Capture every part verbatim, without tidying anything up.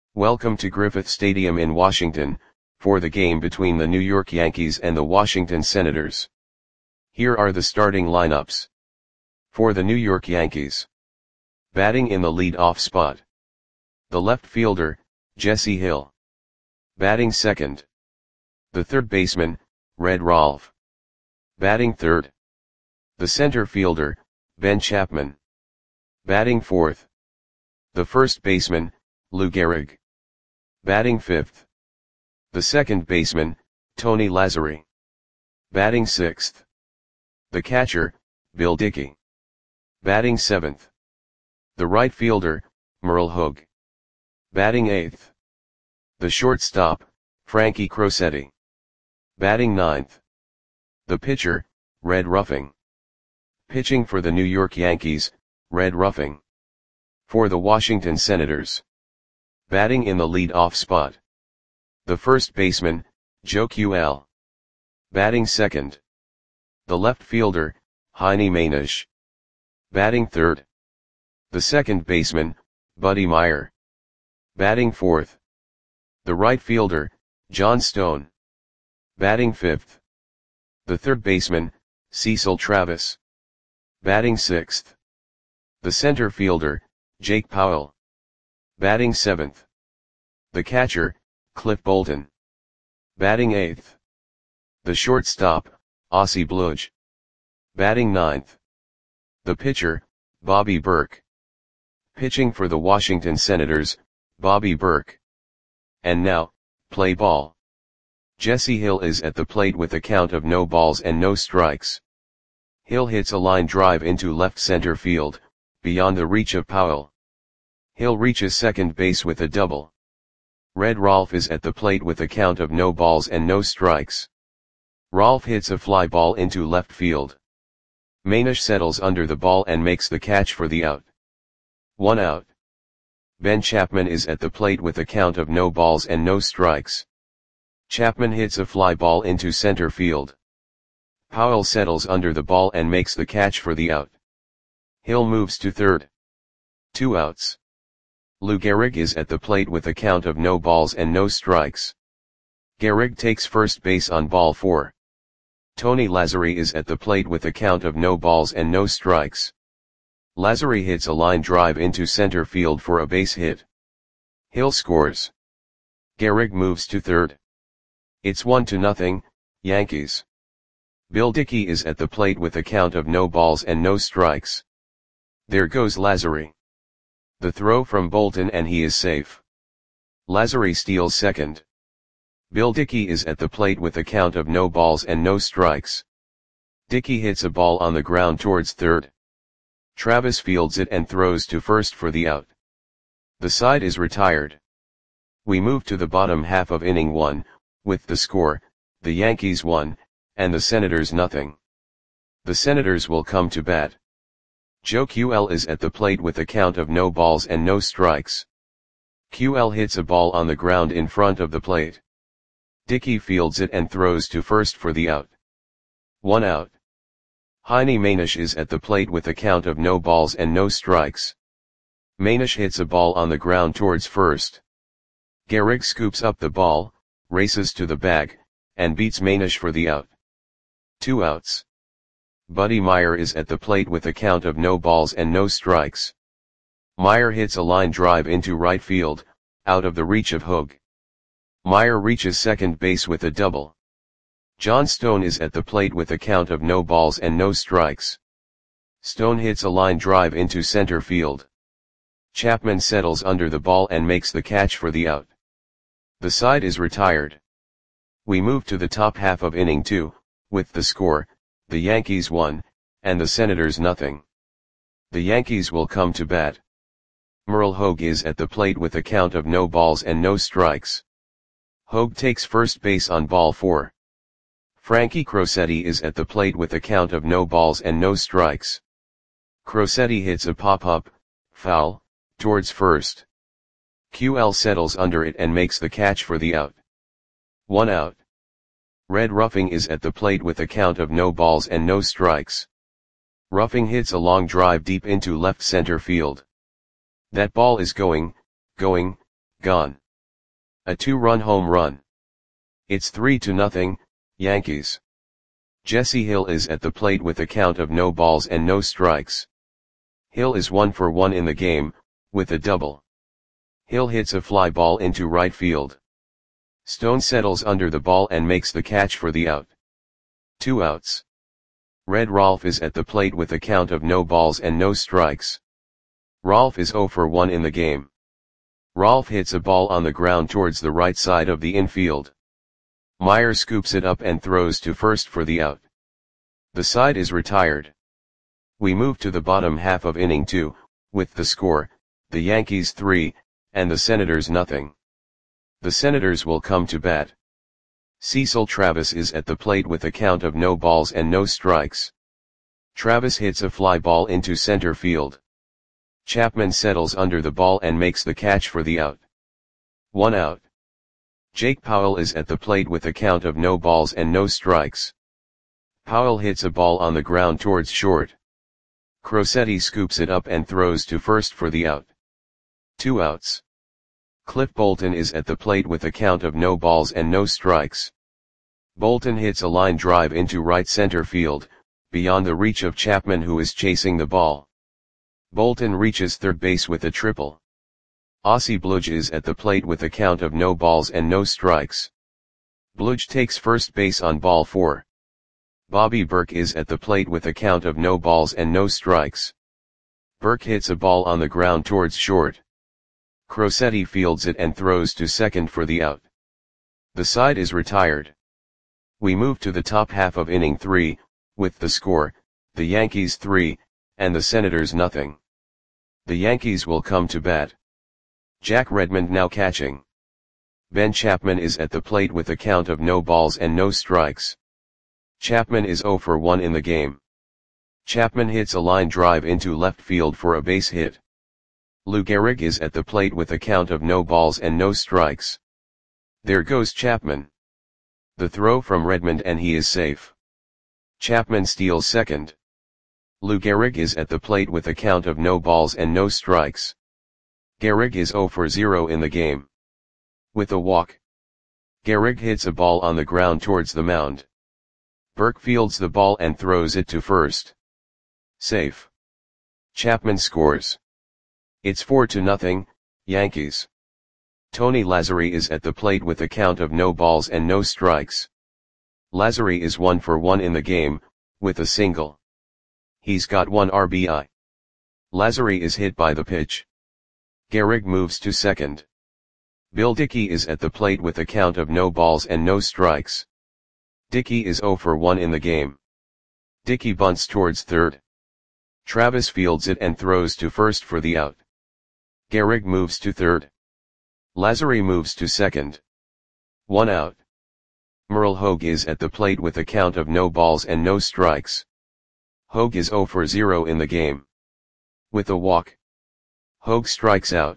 Welcome to Griffith Stadium in Washington, for the game between the New York Yankees and the Washington Senators. Here are the starting lineups. For the New York Yankees. Batting in the lead-off spot. The left fielder, Jesse Hill. Batting second. The third baseman, Red Rolfe. Batting third. The center fielder, Ben Chapman. Batting fourth. The first baseman, Lou Gehrig. Batting fifth. The second baseman, Tony Lazzeri. Batting sixth. The catcher, Bill Dickey. Batting seventh. The right fielder, Merle Hogue. Batting eighth. The shortstop, Frankie Crosetti. Batting ninth. The pitcher, Red Ruffing. Pitching for the New York Yankees, Red Ruffing. For the Washington Senators. Batting in the lead-off spot. The first baseman, Joe Q L. Batting second. The left fielder, Heiny Mainish. Batting third. The second baseman, Buddy Meyer. Batting fourth. The right fielder, John Stone. Batting fifth. The third baseman, Cecil Travis. Batting sixth. The center fielder, Jake Powell. Batting seventh. The catcher, Cliff Bolton. Batting eighth. The shortstop, Ossie Bluge. Batting ninth. The pitcher, Bobby Burke. Pitching for the Washington Senators, Bobby Burke. And now, play ball. Jesse Hill is at the plate with a count of no balls and no strikes. Hill hits a line drive into left center field, beyond the reach of Powell. Hill reaches second base with a double. Red Rolfe is at the plate with a count of no balls and no strikes. Rolfe hits a fly ball into left field. Mainish settles under the ball and makes the catch for the out. One out. Ben Chapman is at the plate with a count of no balls and no strikes. Chapman hits a fly ball into center field. Powell settles under the ball and makes the catch for the out. Hill moves to third. Two outs. Lou Gehrig is at the plate with a count of no balls and no strikes. Gehrig takes first base on ball four. Tony Lazzeri is at the plate with a count of no balls and no strikes. Lazzeri hits a line drive into center field for a base hit. Hill scores. Gehrig moves to third. It's one to nothing, Yankees. Bill Dickey is at the plate with a count of no balls and no strikes. There goes Lazzeri. The throw from Bolton and he is safe. Lazzeri steals second. Bill Dickey is at the plate with a count of no balls and no strikes. Dickey hits a ball on the ground towards third. Travis fields it and throws to first for the out. The side is retired. We move to the bottom half of inning one, with the score, the Yankees one, and the Senators nothing. The Senators will come to bat. Joe Q L is at the plate with a count of no balls and no strikes. Q L hits a ball on the ground in front of the plate. Dickey fields it and throws to first for the out. One out. Heiny Mainish is at the plate with a count of no balls and no strikes. Mainish hits a ball on the ground towards first. Gehrig scoops up the ball, races to the bag, and beats Mainish for the out. Two outs. Buddy Meyer is at the plate with a count of no balls and no strikes. Meyer hits a line drive into right field, out of the reach of Hogue. Meyer reaches second base with a double. John Stone is at the plate with a count of no balls and no strikes. Stone hits a line drive into center field. Chapman settles under the ball and makes the catch for the out. The side is retired. We move to the top half of inning two, with the score, the Yankees one, and the Senators nothing. The Yankees will come to bat. Merle Hogue is at the plate with a count of no balls and no strikes. Hogue takes first base on ball four. Frankie Crosetti is at the plate with a count of no balls and no strikes. Crosetti hits a pop-up, foul, towards first. Q L settles under it and makes the catch for the out. One out. Red Ruffing is at the plate with a count of no balls and no strikes. Ruffing hits a long drive deep into left center field. That ball is going, going, gone. A two-run home run. It's three to nothing, Yankees. Jesse Hill is at the plate with a count of no balls and no strikes. Hill is one for one in the game, with a double. Hill hits a fly ball into right field. Stone settles under the ball and makes the catch for the out. Two outs. Red Rolf is at the plate with a count of no balls and no strikes. Rolf is zero for one in the game. Rolf hits a ball on the ground towards the right side of the infield. Meyer scoops it up and throws to first for the out. The side is retired. We move to the bottom half of inning two, with the score, the Yankees three, and the Senators nothing. The Senators will come to bat. Cecil Travis is at the plate with a count of no balls and no strikes. Travis hits a fly ball into center field. Chapman settles under the ball and makes the catch for the out. One out. Jake Powell is at the plate with a count of no balls and no strikes. Powell hits a ball on the ground towards short. Crosetti scoops it up and throws to first for the out. Two outs. Cliff Bolton is at the plate with a count of no balls and no strikes. Bolton hits a line drive into right center field, beyond the reach of Chapman, who is chasing the ball. Bolton reaches third base with a triple. Ossie Bludge is at the plate with a count of no balls and no strikes. Bludge takes first base on ball four. Bobby Burke is at the plate with a count of no balls and no strikes. Burke hits a ball on the ground towards short. Crosetti fields it and throws to second for the out. The side is retired. We move to the top half of inning three, with the score, the Yankees three, and the Senators nothing. The Yankees will come to bat. Jack Redmond now catching. Ben Chapman is at the plate with a count of no balls and no strikes. Chapman is zero for one in the game. Chapman hits a line drive into left field for a base hit. Lou Gehrig is at the plate with a count of no balls and no strikes. There goes Chapman. The throw from Redmond and he is safe. Chapman steals second. Lou Gehrig is at the plate with a count of no balls and no strikes. Gehrig is zero for zero in the game. With a walk. Gehrig hits a ball on the ground towards the mound. Burke fields the ball and throws it to first. Safe. Chapman scores. It's four to nothing, Yankees. Tony Lazzeri is at the plate with a count of no balls and no strikes. Lazzeri is one for one in the game, with a single. He's got one R B I. Lazzeri is hit by the pitch. Gehrig moves to second. Bill Dickey is at the plate with a count of no balls and no strikes. Dickey is zero for one in the game. Dickey bunts towards third. Travis fields it and throws to first for the out. Gehrig moves to third. Lazzeri moves to second. One out. Merle Hogue is at the plate with a count of no balls and no strikes. Hogue is zero for zero in the game. With a walk. Hogue strikes out.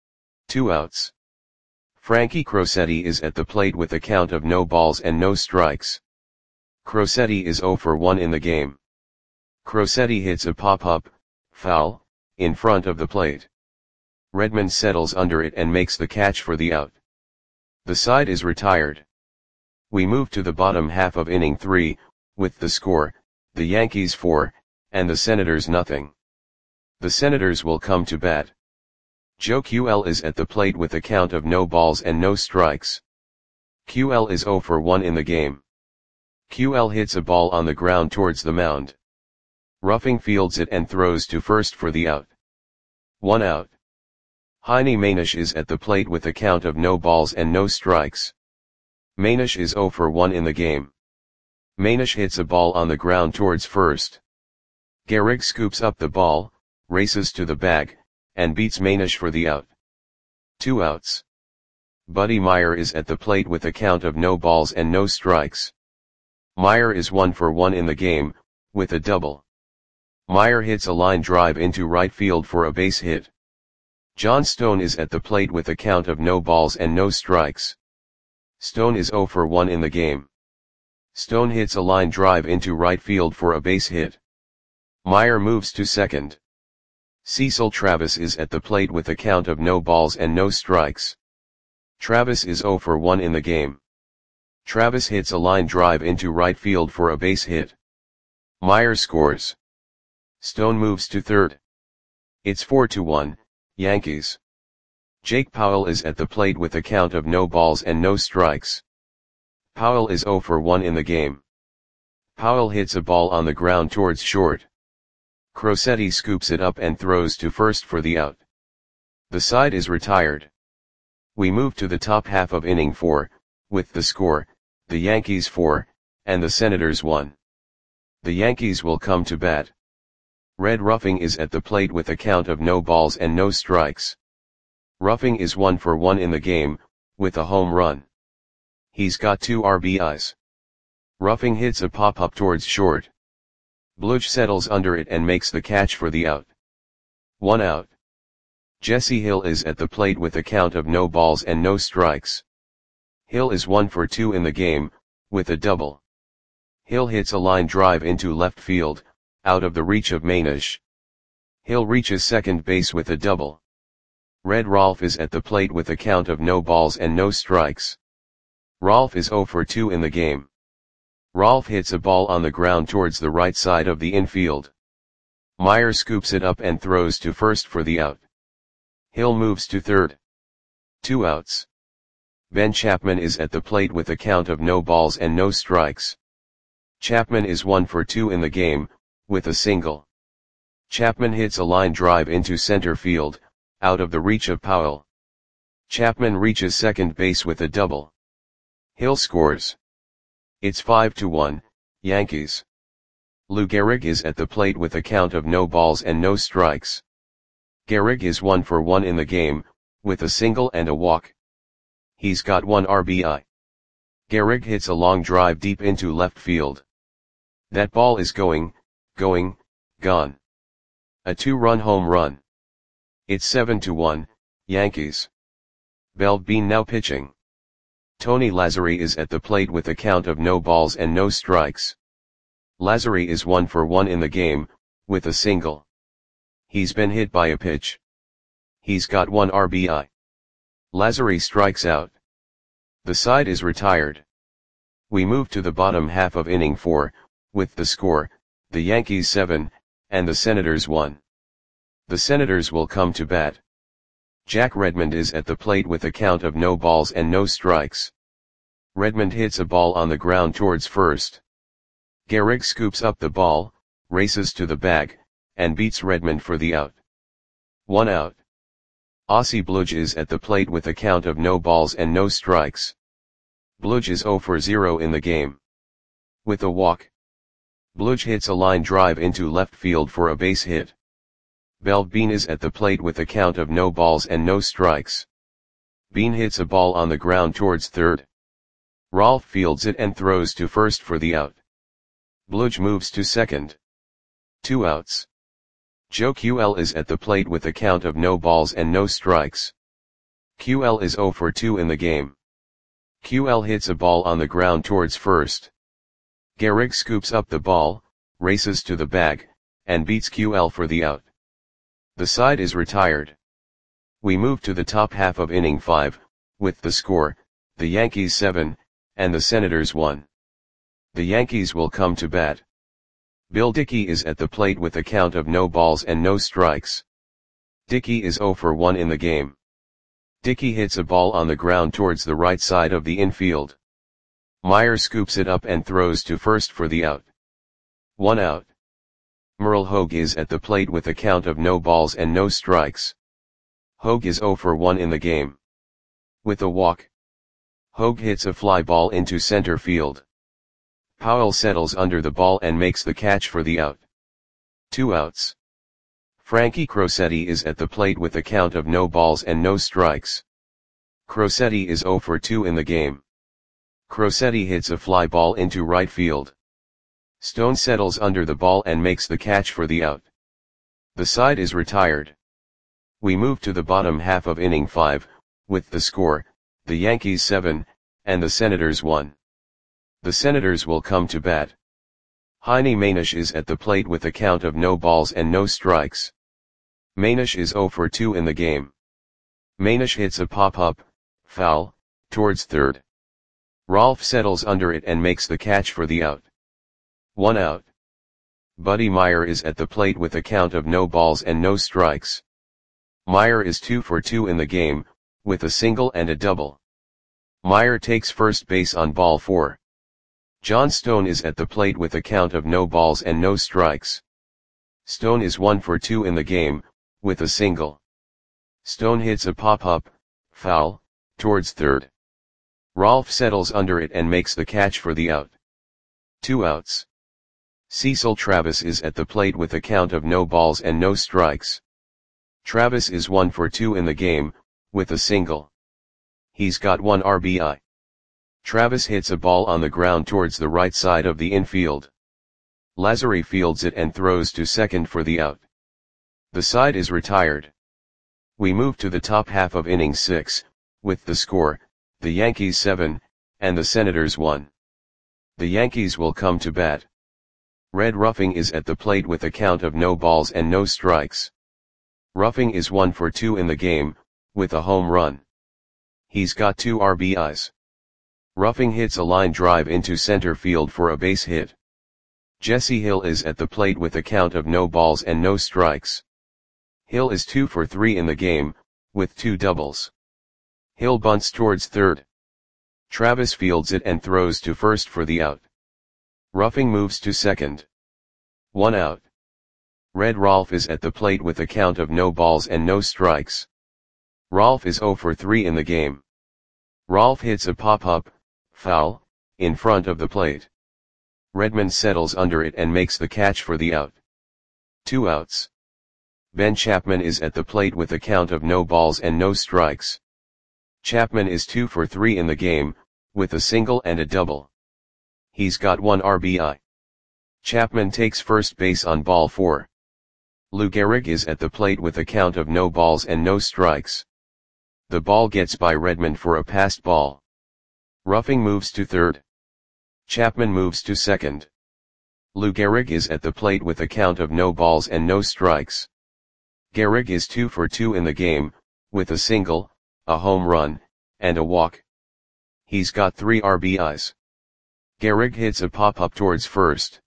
Two outs. Frankie Crosetti is at the plate with a count of no balls and no strikes. Crosetti is zero for one in the game. Crosetti hits a pop-up, foul, in front of the plate. Redmond settles under it and makes the catch for the out. The side is retired. We move to the bottom half of inning three, with the score, the Yankees four, and the Senators nothing. The Senators will come to bat. Joe Q L is at the plate with a count of no balls and no strikes. Q L is zero for one in the game. Q L hits a ball on the ground towards the mound. Ruffing fields it and throws to first for the out. One out. Heine Manish is at the plate with a count of no balls and no strikes. Manish is zero for one in the game. Manish hits a ball on the ground towards first. Gehrig scoops up the ball, races to the bag, and beats Manish for the out. Two outs. Buddy Meyer is at the plate with a count of no balls and no strikes. Meyer is one for one in the game, with a double. Meyer hits a line drive into right field for a base hit. John Stone is at the plate with a count of no balls and no strikes. Stone is zero for one in the game. Stone hits a line drive into right field for a base hit. Meyer moves to second. Cecil Travis is at the plate with a count of no balls and no strikes. Travis is zero for one in the game. Travis hits a line drive into right field for a base hit. Myers scores. Stone moves to third. It's four to one, Yankees. Jake Powell is at the plate with a count of no balls and no strikes. Powell is zero for one in the game. Powell hits a ball on the ground towards short. Crosetti scoops it up and throws to first for the out. The side is retired. We move to the top half of inning four, with the score, the Yankees four, and the Senators one. The Yankees will come to bat. Red Ruffing is at the plate with a count of no balls and no strikes. Ruffing is one for one in the game, with a home run. He's got two R B Is. Ruffing hits a pop-up towards short. Bludge settles under it and makes the catch for the out. One out. Jesse Hill is at the plate with a count of no balls and no strikes. Hill is one for two in the game, with a double. Hill hits a line drive into left field, out of the reach of Mainish. Hill reaches second base with a double. Red Rolfe is at the plate with a count of no balls and no strikes. Rolfe is zero for two in the game. Rolfe hits a ball on the ground towards the right side of the infield. Myers scoops it up and throws to first for the out. Hill moves to third. Two outs. Ben Chapman is at the plate with a count of no balls and no strikes. Chapman is one for two in the game, with a single. Chapman hits a line drive into center field, out of the reach of Powell. Chapman reaches second base with a double. Hill scores. It's five to one, Yankees. Lou Gehrig is at the plate with a count of no balls and no strikes. Gehrig is one for one in the game, with a single and a walk. He's got one R B I. Gehrig hits a long drive deep into left field. That ball is going, going, gone. A two-run home run. It's seven to one, Yankees. Bell Bean now pitching. Tony Lazzeri is at the plate with a count of no balls and no strikes. Lazzeri is one for one in the game, with a single. He's been hit by a pitch. He's got one R B I. Lazzeri strikes out. The side is retired. We move to the bottom half of inning four, with the score, the Yankees seven, and the Senators one. The Senators will come to bat. Jack Redmond is at the plate with a count of no balls and no strikes. Redmond hits a ball on the ground towards first. Gehrig scoops up the ball, races to the bag, and beats Redmond for the out. One out. Ossie Bludge is at the plate with a count of no balls and no strikes. Bludge is zero for zero in the game. With a walk. Bludge hits a line drive into left field for a base hit. Bell Bean is at the plate with a count of no balls and no strikes. Bean hits a ball on the ground towards third. Rolfe fields it and throws to first for the out. Bludge moves to second. Two outs. Joe Q L is at the plate with a count of no balls and no strikes. Q L is zero for two in the game. Q L hits a ball on the ground towards first. Gehrig scoops up the ball, races to the bag, and beats Q L for the out. The side is retired. We move to the top half of inning five, with the score, the Yankees seven, and the Senators one. The Yankees will come to bat. Bill Dickey is at the plate with a count of no balls and no strikes. Dickey is zero for one in the game. Dickey hits a ball on the ground towards the right side of the infield. Myers scoops it up and throws to first for the out. One out. Merle Hogue is at the plate with a count of no balls and no strikes. Hogue is zero for one in the game. With a walk. Hogue hits a fly ball into center field. Powell settles under the ball and makes the catch for the out. Two outs. Frankie Crosetti is at the plate with a count of no balls and no strikes. Crosetti is zero for two in the game. Crosetti hits a fly ball into right field. Stone settles under the ball and makes the catch for the out. The side is retired. We move to the bottom half of inning five, with the score, the Yankees seven, and the Senators one. The Senators will come to bat. Heine Mainish is at the plate with a count of no balls and no strikes. Mainish is zero for two in the game. Mainish hits a pop-up, foul, towards third. Rolf settles under it and makes the catch for the out. One out. Buddy Meyer is at the plate with a count of no balls and no strikes. Meyer is two for two in the game, with a single and a double. Meyer takes first base on ball four. John Stone is at the plate with a count of no balls and no strikes. Stone is one for two in the game, with a single. Stone hits a pop-up, foul, towards third. Rolf settles under it and makes the catch for the out. Two outs. Cecil Travis is at the plate with a count of no balls and no strikes. Travis is one for two in the game, with a single. He's got one R B I. Travis hits a ball on the ground towards the right side of the infield. Lazary fields it and throws to second for the out. The side is retired. We move to the top half of inning six, with the score, the Yankees seven, and the Senators one. The Yankees will come to bat. Red Ruffing is at the plate with a count of no balls and no strikes. Ruffing is one for two in the game, with a home run. He's got two R B Is. Ruffing hits a line drive into center field for a base hit. Jesse Hill is at the plate with a count of no balls and no strikes. Hill is two for three in the game, with two doubles. Hill bunts towards third. Travis fields it and throws to first for the out. Ruffing moves to second. One out. Red Rolf is at the plate with a count of no balls and no strikes. Rolf is zero for three in the game. Rolf hits a pop-up, foul, in front of the plate. Redmond settles under it and makes the catch for the out. Two outs. Ben Chapman is at the plate with a count of no balls and no strikes. Chapman is two for three in the game, with a single and a double. He's got one R B I. Chapman takes first base on ball four. Lou Gehrig is at the plate with a count of no balls and no strikes. The ball gets by Redmond for a passed ball. Ruffing moves to third. Chapman moves to second. Lou Gehrig is at the plate with a count of no balls and no strikes. Gehrig is two for two in the game, with a single, a home run, and a walk. He's got three R B Is. Gehrig hits a pop-up towards first.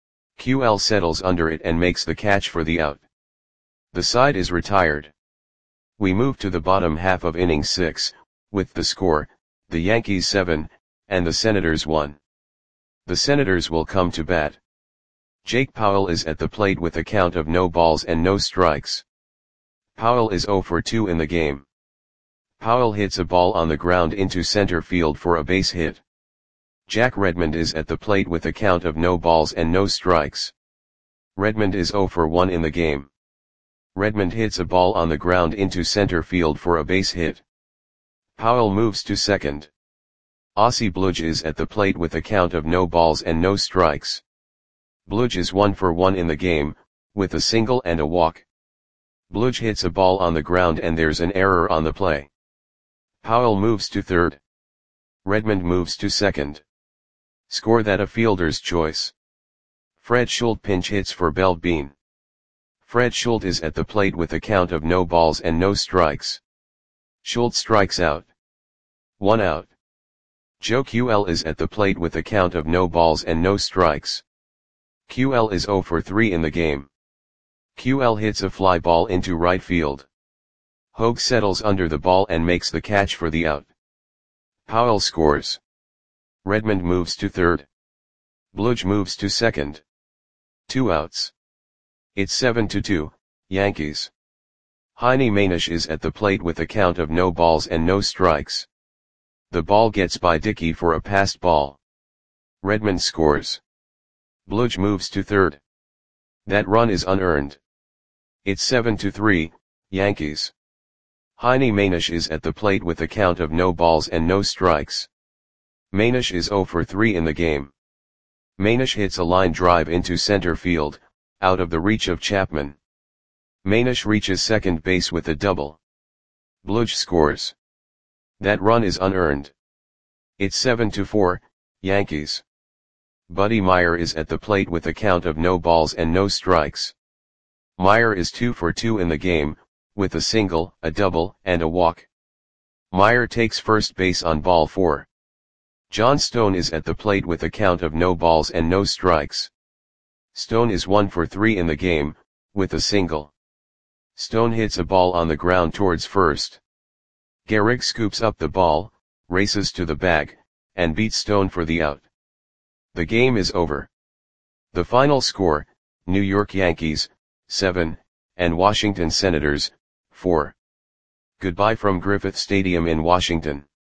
Q L settles under it and makes the catch for the out. The side is retired. We move to the bottom half of inning six, with the score, the Yankees seven, and the Senators one. The Senators will come to bat. Jake Powell is at the plate with a count of no balls and no strikes. Powell is zero for two in the game. Powell hits a ball on the ground into center field for a base hit. Jack Redmond is at the plate with a count of no balls and no strikes. Redmond is zero for one in the game. Redmond hits a ball on the ground into center field for a base hit. Powell moves to second. Ossie Bludge is at the plate with a count of no balls and no strikes. Bludge is one for one in the game, with a single and a walk. Bludge hits a ball on the ground and there's an error on the play. Powell moves to third. Redmond moves to second. Score that a fielder's choice. Fred Schultz pinch hits for Belbin. Fred Schultz is at the plate with a count of no balls and no strikes. Schultz strikes out. One out. Joe Q L is at the plate with a count of no balls and no strikes. Q L is zero for three in the game. Q L hits a fly ball into right field. Hogue settles under the ball and makes the catch for the out. Powell scores. Redmond moves to third. Bludge moves to second. Two outs. It's seven to two, Yankees. Heine Manish is at the plate with a count of no balls and no strikes. The ball gets by Dickey for a passed ball. Redmond scores. Bludge moves to third. That run is unearned. It's seven to three, Yankees. Heine Manish is at the plate with a count of no balls and no strikes. Manish is zero for three in the game. Manish hits a line drive into center field, out of the reach of Chapman. Manish reaches second base with a double. Bludge scores. That run is unearned. It's seven to four, Yankees. Buddy Meyer is at the plate with a count of no balls and no strikes. Meyer is two for two in the game, with a single, a double, and a walk. Meyer takes first base on ball four. John Stone is at the plate with a count of no balls and no strikes. Stone is one for three in the game, with a single. Stone hits a ball on the ground towards first. Gehrig scoops up the ball, races to the bag, and beats Stone for the out. The game is over. The final score, New York Yankees, seven, and Washington Senators, four. Goodbye from Griffith Stadium in Washington.